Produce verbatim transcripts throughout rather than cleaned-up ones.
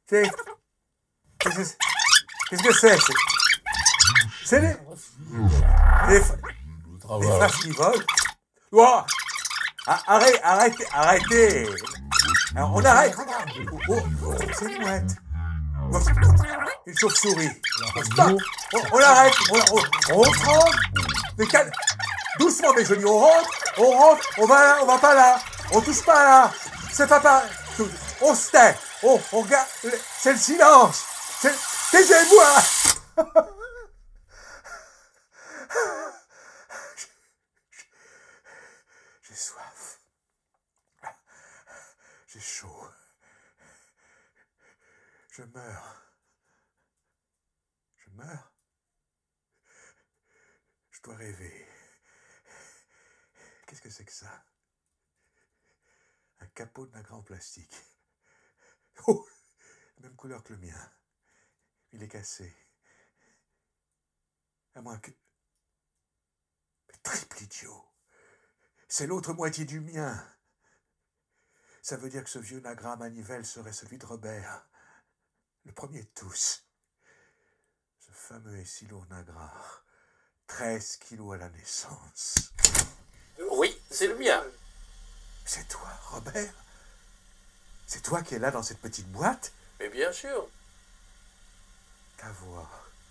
C'est... Qu'est-ce que c'est Qu'est-ce que c'est C'est, c'est les... Les, les phrases qui volent. Oh, arrêtez, arrêtez, arrêtez. Alors, on arrête. Oh, oh, oh, c'est une mouette. Une chauve-souris. Stop. On, on arrête. On, on, on rentre. Mais calme. Doucement, mes jolis. On rentre. On rentre. On va là. On va pas là. On touche pas là. C'est pas pas. On se tait. On, on regarde. C'est le silence. C'est... Taisez-moi. J'ai soif. J'ai chaud. Je meurs. Je meurs. Je dois rêver. Qu'est-ce que c'est que ça? Un capot de Nagra en plastique. Oh, même couleur que le mien. Il est cassé. À moins que... Mais triple idiot. C'est l'autre moitié du mien. Ça veut dire que ce vieux Nagra à manivelle serait celui de Robert. Le premier de tous. Ce fameux et si lourd Nagra. treize kilos à la naissance. Oui, c'est le mien. C'est toi, Robert? C'est toi qui es là dans cette petite boîte? Mais bien sûr. Ta voix.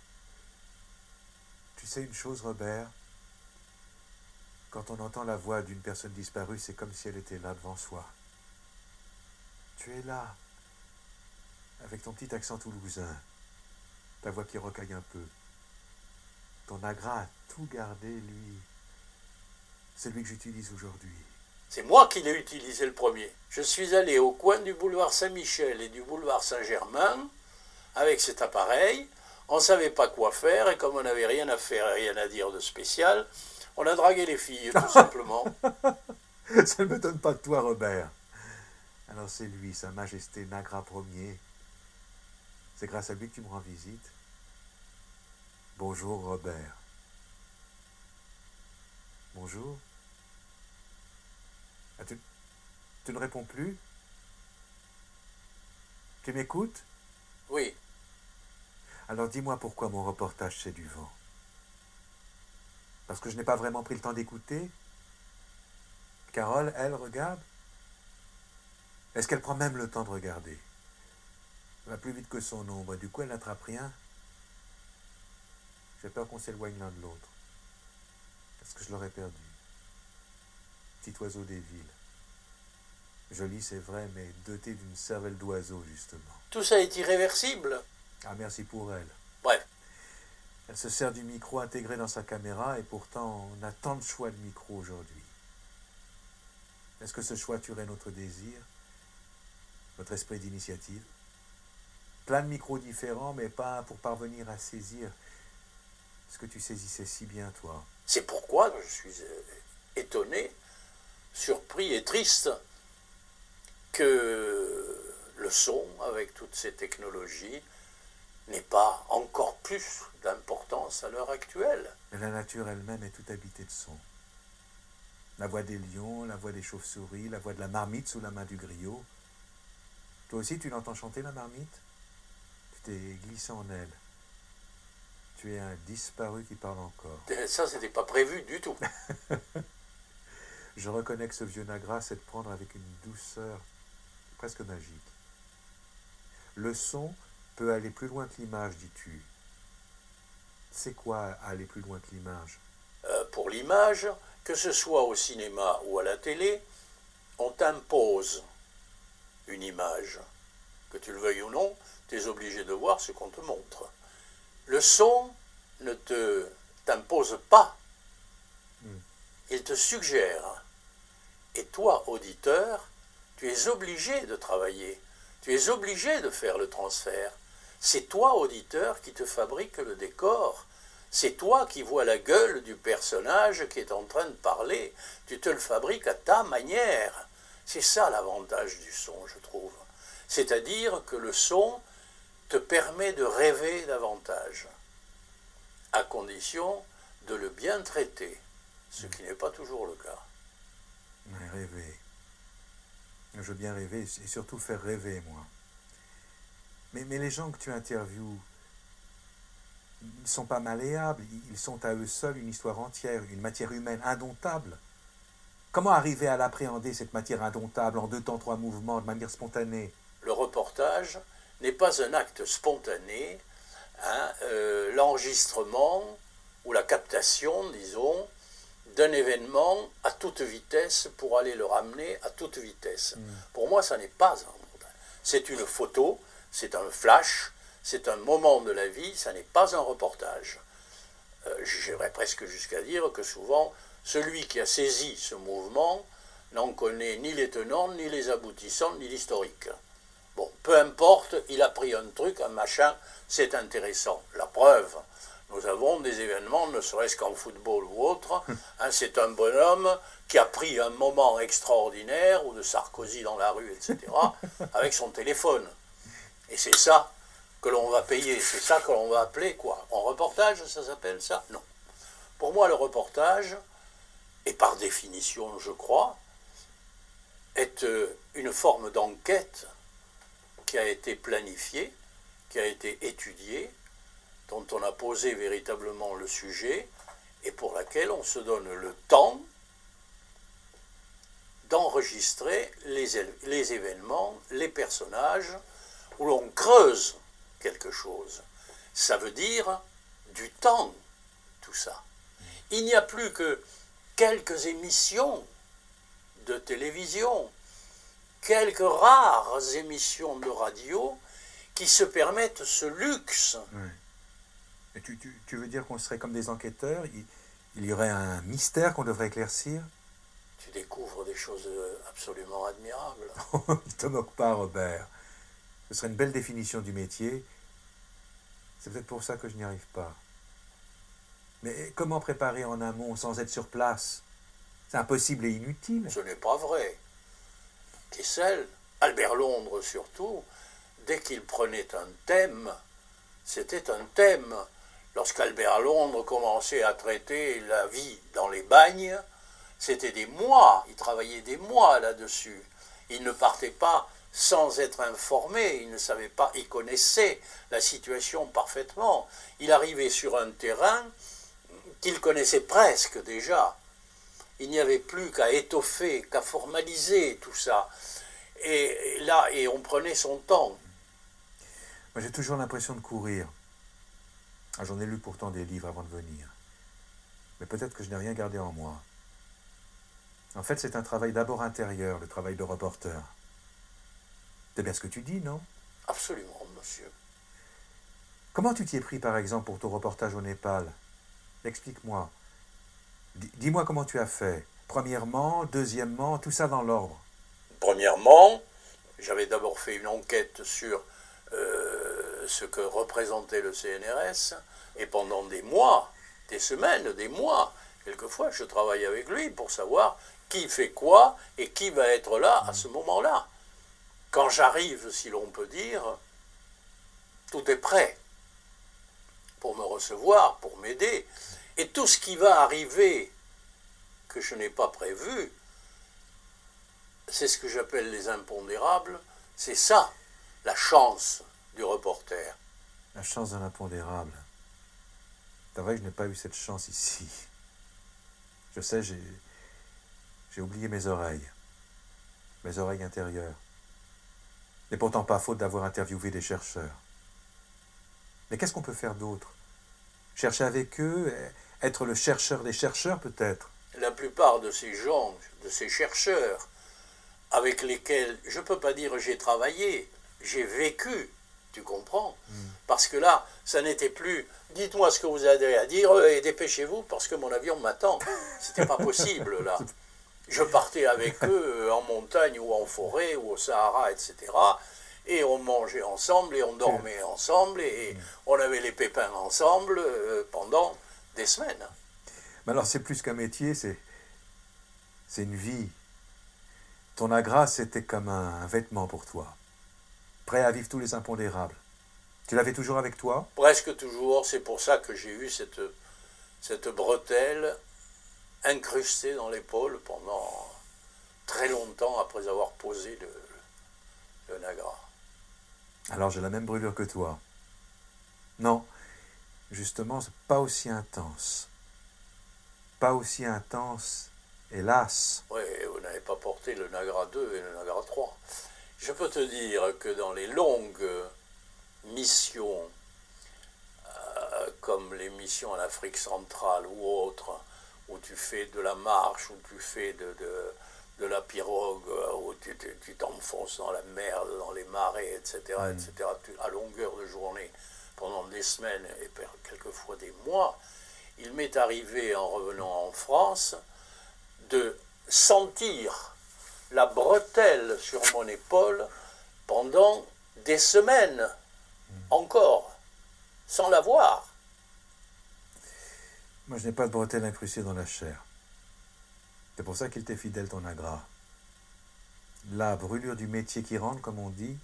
Tu sais une chose, Robert? Quand on entend la voix d'une personne disparue, c'est comme si elle était là devant soi. Tu es là, avec ton petit accent toulousain, ta voix qui rocaille un peu. Ton Nagra a tout gardé, lui. Celui que j'utilise aujourd'hui. C'est moi qui l'ai utilisé le premier. Je suis allé au coin du boulevard Saint-Michel et du boulevard Saint-Germain avec cet appareil. On ne savait pas quoi faire et comme on n'avait rien à faire et rien à dire de spécial, on a dragué les filles, tout simplement. Ça ne m'étonne pas de toi, Robert. Alors c'est lui, Sa Majesté Nagra Ier. C'est grâce à lui que tu me rends visite. Bonjour, Robert. Bonjour. Ah, tu, tu ne réponds plus? Tu m'écoutes? Oui. Alors dis-moi pourquoi mon reportage c'est du vent. Parce que je n'ai pas vraiment pris le temps d'écouter? Carole, elle, regarde? Est-ce qu'elle prend même le temps de regarder? Elle va plus vite que son ombre, du coup elle n'attrape rien. J'ai peur qu'on s'éloigne l'un de l'autre. Parce que je l'aurais perdu. Petit oiseau des villes. Joli, c'est vrai, mais doté d'une cervelle d'oiseau, justement. Tout ça est irréversible. Ah, merci pour elle. Bref. Elle se sert du micro intégré dans sa caméra et pourtant on a tant de choix de micros aujourd'hui. Est-ce que ce choix tuerait notre désir, notre esprit d'initiative? Plein de micros différents, mais pas un pour parvenir à saisir ce que tu saisissais si bien, toi. C'est pourquoi je suis étonné, surpris et triste que le son, avec toutes ces technologies, n'ait pas encore plus d'importance à l'heure actuelle. Mais la nature elle-même est toute habitée de son. La voix des lions, la voix des chauves-souris, la voix de la marmite sous la main du griot. Toi aussi, tu l'entends chanter, la marmite? Tu t'es glissé en elle. Tu es un disparu qui parle encore. Ça, c'était pas prévu du tout. Je reconnais que ce vieux Nagra sait te prendre avec une douceur presque magique. Le son peut aller plus loin que l'image, dis-tu. C'est quoi aller plus loin que l'image? euh, Pour l'image, que ce soit au cinéma ou à la télé, on t'impose une image. Que tu le veuilles ou non, tu es obligé de voir ce qu'on te montre. Le son ne te t'impose pas. Mm. Il te suggère. Et toi, auditeur, tu es obligé de travailler. Tu es obligé de faire le transfert. C'est toi, auditeur, qui te fabrique le décor. C'est toi qui vois la gueule du personnage qui est en train de parler. Tu te le fabriques à ta manière. C'est ça l'avantage du son, je trouve. C'est-à-dire que le son te permet de rêver davantage, à condition de le bien traiter, ce qui n'est pas toujours le cas. Mais rêver. Je veux bien rêver et surtout faire rêver, moi. Mais, mais les gens que tu interviews, ils ne sont pas malléables, ils sont à eux seuls une histoire entière, une matière humaine indomptable. Comment arriver à l'appréhender, cette matière indomptable, en deux temps, trois mouvements, de manière spontanée? Le reportage n'est pas un acte spontané, hein, euh, l'enregistrement ou la captation, disons, d'un événement à toute vitesse pour aller le ramener à toute vitesse. Mmh. Pour moi, ça n'est pas un reportage. C'est une photo, c'est un flash, c'est un moment de la vie, ça n'est pas un reportage. Euh, J'irais presque jusqu'à dire que souvent, celui qui a saisi ce mouvement n'en connaît ni les tenants, ni les aboutissants, ni l'historique. Bon, peu importe, il a pris un truc, un machin, c'est intéressant. La preuve, nous avons des événements, ne serait-ce qu'en football ou autre, hein, c'est un bonhomme qui a pris un moment extraordinaire, ou de Sarkozy dans la rue, et cetera, avec son téléphone. Et c'est ça que l'on va payer, c'est ça que l'on va appeler quoi? En reportage, ça s'appelle ça? Non. Pour moi, le reportage, et par définition, je crois, est une forme d'enquête qui a été planifiée, qui a été étudiée, dont on a posé véritablement le sujet, et pour laquelle on se donne le temps d'enregistrer les, les événements, les personnages, où l'on creuse quelque chose. Ça veut dire du temps, tout ça. Il n'y a plus que quelques émissions de télévision, quelques rares émissions de radio qui se permettent ce luxe. Oui. Et tu, tu, tu veux dire qu'on serait comme des enquêteurs? il, il y aurait un mystère qu'on devrait éclaircir? Tu découvres des choses absolument admirables. Ne te moque pas, Robert. Ce serait une belle définition du métier. C'est peut-être pour ça que je n'y arrive pas. Mais comment préparer en amont sans être sur place? C'est impossible et inutile. Ce n'est pas vrai. Kessel, Albert Londres surtout, dès qu'il prenait un thème, c'était un thème. Lorsqu'Albert Londres commençait à traiter la vie dans les bagnes, c'était des mois, il travaillait des mois là-dessus. Il ne partait pas sans être informé, il ne savait pas, il connaissait la situation parfaitement. Il arrivait sur un terrain qu'il connaissait presque déjà. Il n'y avait plus qu'à étoffer, qu'à formaliser tout ça. Et là, et on prenait son temps. Moi, j'ai toujours l'impression de courir. Ah, j'en ai lu pourtant des livres avant de venir. Mais peut-être que je n'ai rien gardé en moi. En fait, c'est un travail d'abord intérieur, le travail de reporter. C'est bien ce que tu dis, non? Absolument, monsieur. Comment tu t'y es pris, par exemple, pour ton reportage au Népal? Explique-moi. Dis-moi comment tu as fait. Premièrement, deuxièmement, tout ça dans l'ordre. Premièrement, j'avais d'abord fait une enquête sur euh, ce que représentait le C N R S, et pendant des mois, des semaines, des mois, quelquefois, je travaille avec lui pour savoir qui fait quoi et qui va être là à ce moment-là. Quand j'arrive, si l'on peut dire, tout est prêt pour me recevoir, pour m'aider. Et tout ce qui va arriver que je n'ai pas prévu, c'est ce que j'appelle les impondérables, c'est ça, la chance du reporter. La chance de l'impondérable. C'est vrai que je n'ai pas eu cette chance ici. Je sais, j'ai, j'ai oublié mes oreilles, mes oreilles intérieures. n'est pourtant pas faute d'avoir interviewé des chercheurs. Mais qu'est-ce qu'on peut faire d'autre? Chercher avec eux, être le chercheur des chercheurs peut-être? La plupart de ces gens, de ces chercheurs, avec lesquels, je ne peux pas dire j'ai travaillé, j'ai vécu, tu comprends? mm. Parce que là, ça n'était plus, dites-moi ce que vous avez à dire et dépêchez-vous parce que mon avion m'attend. C'était pas possible là. Je partais avec eux en montagne ou en forêt ou au Sahara, et cetera. Et on mangeait ensemble et on dormait ensemble et on avait les pépins ensemble pendant des semaines. Mais alors c'est plus qu'un métier, c'est, c'est une vie. Ton agras, c'était comme un, un vêtement pour toi, prêt à vivre tous les impondérables. Tu l'avais toujours avec toi? Presque toujours, c'est pour ça que j'ai eu cette, cette bretelle incrustée dans l'épaule pendant très longtemps après avoir posé le, le Nagra. Alors j'ai la même brûlure que toi. Non, justement, c'est pas aussi intense. Pas aussi intense, hélas. Oui, vous n'avez pas porté le Nagra deux et le Nagra trois. Je peux te dire que dans les longues missions, euh, comme les missions en Afrique centrale ou autres, où tu fais de la marche, où tu fais de, de, de la pirogue, où tu, tu, tu t'enfonces dans la merde, dans les marais, et cetera, mmh. et cetera, tu, à longueur de journée, pendant des semaines et quelquefois des mois, il m'est arrivé, en revenant en France, de sentir la bretelle sur mon épaule pendant des semaines mmh. encore, sans la voir. Moi, je n'ai pas de bretelle incrustée dans la chair. C'est pour ça qu'il t'est fidèle, ton Nagra. La brûlure du métier qui rentre, comme on dit,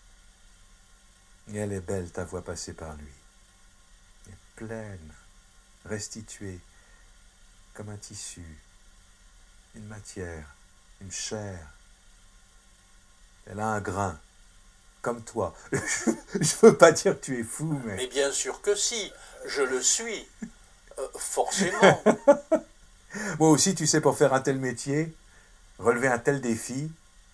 et elle est belle, ta voix passée par lui. Elle est pleine, restituée, comme un tissu, une matière, une chair. Elle a un grain, comme toi. Je ne veux pas dire que tu es fou, mais... Mais bien sûr que si, je le suis, euh, forcément. Moi aussi, tu sais, pour faire un tel métier, relever un tel défi,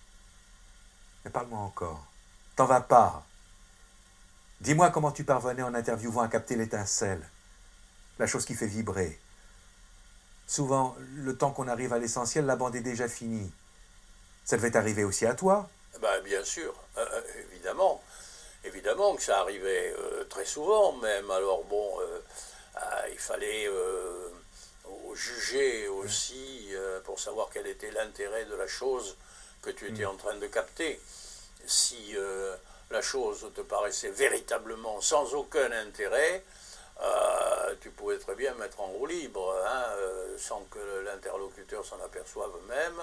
mais parle-moi encore. T'en vas pas. Dis-moi comment tu parvenais en interviewant à capter l'étincelle, la chose qui fait vibrer. Souvent, le temps qu'on arrive à l'essentiel, la bande est déjà finie. Ça devait arriver aussi à toi. Ben, bien sûr, euh, évidemment. Évidemment que ça arrivait euh, très souvent même. Alors bon, euh, euh, il fallait euh, juger aussi euh, pour savoir quel était l'intérêt de la chose que tu étais mmh. en train de capter. Si euh, la chose te paraissait véritablement sans aucun intérêt, euh, tu pouvais très bien mettre en roue libre, hein, euh, sans que l'interlocuteur s'en aperçoive même,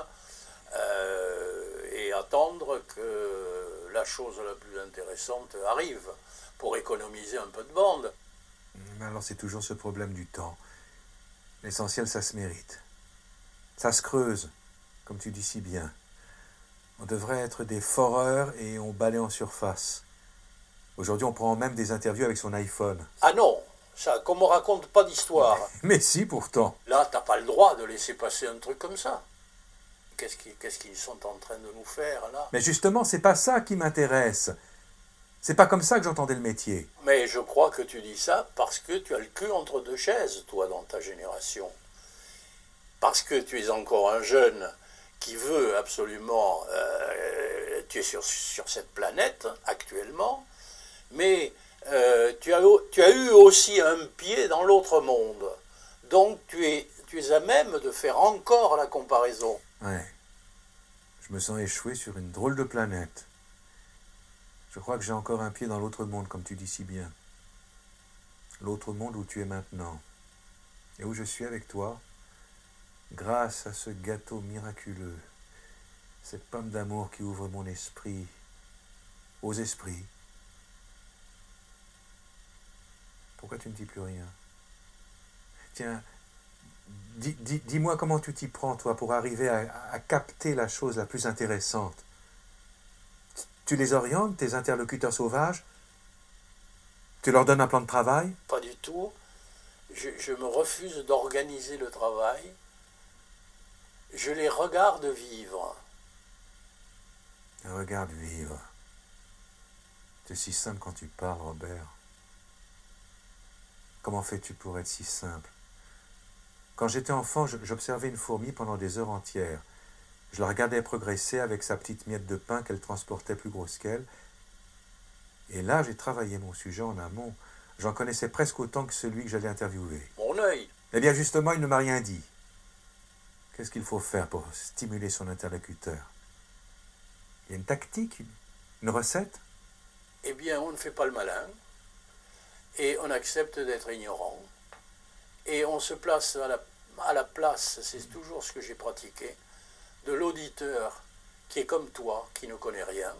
euh, et attendre que la chose la plus intéressante arrive, pour économiser un peu de bande. Mais alors c'est toujours ce problème du temps. L'essentiel, ça se mérite. Ça se creuse, comme tu dis si bien. On devrait être des foreurs et on balaie en surface. Aujourd'hui, on prend même des interviews avec son iPhone. Ah non, ça, qu'on me raconte pas d'histoire. Mais si, pourtant. Là, t'as pas le droit de laisser passer un truc comme ça. Qu'est-ce qu'ils, qu'est-ce qu'ils sont en train de nous faire, là? Mais justement, c'est pas ça qui m'intéresse. C'est pas comme ça que j'entendais le métier. Mais je crois que tu dis ça parce que tu as le cul entre deux chaises, toi, dans ta génération. Parce que tu es encore un jeune qui veut absolument... Euh, tu es sur, sur cette planète, actuellement, mais euh, tu, as, tu as eu aussi un pied dans l'autre monde. Donc tu es, tu es à même de faire encore la comparaison. Ouais. Je me sens échoué sur une drôle de planète. Je crois que j'ai encore un pied dans l'autre monde, comme tu dis si bien. L'autre monde où tu es maintenant. Et où je suis avec toi, grâce à ce gâteau miraculeux, cette pomme d'amour qui ouvre mon esprit aux esprits. Pourquoi tu ne dis plus rien? Tiens, dis, dis, dis-moi comment tu t'y prends, toi, pour arriver à, à capter la chose la plus intéressante. Tu les orientes, tes interlocuteurs sauvages? Tu leur donnes un plan de travail? Pas du tout. Je, je me refuse d'organiser le travail. Je les regarde vivre. Regarde vivre. C'est si simple quand tu parles, Robert. Comment fais-tu pour être si simple? Quand j'étais enfant, j'observais une fourmi pendant des heures entières. Je la regardais progresser avec sa petite miette de pain qu'elle transportait plus grosse qu'elle. Et là, j'ai travaillé mon sujet en amont. J'en connaissais presque autant que celui que j'allais interviewer. Mon œil. Eh bien, justement, il ne m'a rien dit. Qu'est-ce qu'il faut faire pour stimuler son interlocuteur? Il y a une tactique, une recette? Eh bien, on ne fait pas le malin. Et on accepte d'être ignorant. Et on se place à la, à la place, c'est toujours ce que j'ai pratiqué, de l'auditeur qui est comme toi, qui ne connaît rien.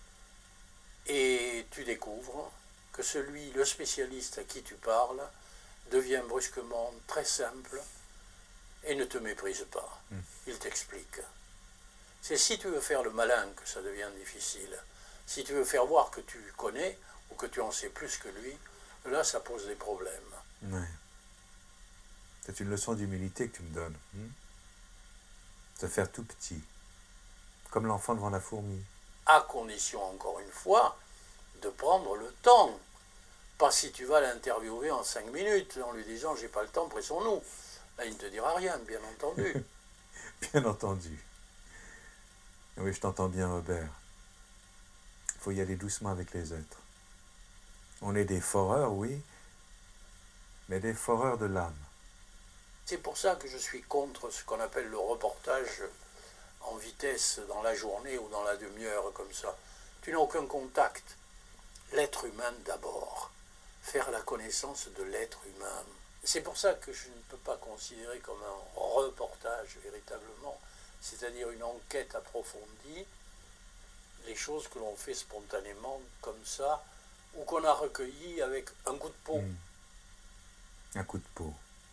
Et tu découvres que celui, le spécialiste à qui tu parles, devient brusquement très simple et ne te méprise pas. Mmh. Il t'explique. C'est si tu veux faire le malin que ça devient difficile. Si tu veux faire voir que tu connais ou que tu en sais plus que lui, là, ça pose des problèmes. Oui. C'est une leçon d'humilité que tu me donnes. Hein? Se faire tout petit, comme l'enfant devant la fourmi. À condition, encore une fois, de prendre le temps. Pas si tu vas l'interviewer en cinq minutes, en lui disant « j'ai pas le temps, pressons-nous ». Là, il ne te dira rien, bien entendu. Bien entendu. Oui, je t'entends bien, Robert. Il faut y aller doucement avec les êtres. On est des foreurs, oui, mais des foreurs de l'âme. C'est pour ça que je suis contre ce qu'on appelle le reportage en vitesse dans la journée ou dans la demi-heure comme ça. Tu n'as aucun contact. L'être humain d'abord. Faire la connaissance de l'être humain. C'est pour ça que je ne peux pas considérer comme un reportage véritablement, c'est-à-dire une enquête approfondie, les choses que l'on fait spontanément comme ça, ou qu'on a recueillies avec un coup de peau. Mmh. Un coup de peau.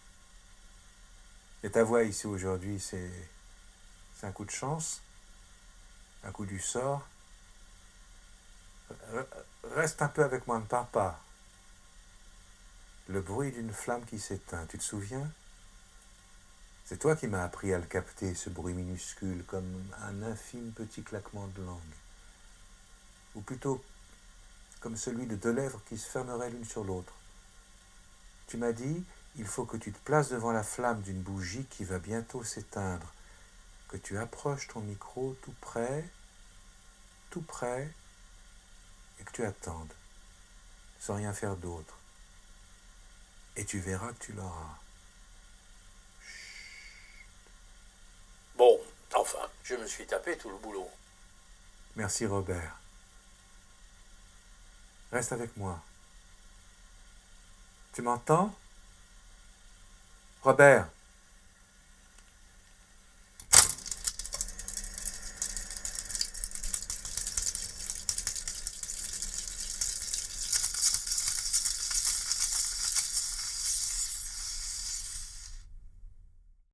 Et ta voix ici aujourd'hui, c'est, c'est un coup de chance, un coup du sort. Reste un peu avec moi, ne pars pas. Le bruit d'une flamme qui s'éteint, tu te souviens? C'est toi qui m'as appris à le capter, ce bruit minuscule, comme un infime petit claquement de langue. Ou plutôt comme celui de deux lèvres qui se fermeraient l'une sur l'autre. Tu m'as dit, il faut que tu te places devant la flamme d'une bougie qui va bientôt s'éteindre, que tu approches ton micro tout près, tout près, et que tu attendes, sans rien faire d'autre. Et tu verras que tu l'auras. Bon, enfin, je me suis tapé tout le boulot. Merci Robert. Reste avec moi. Tu m'entends? Robert.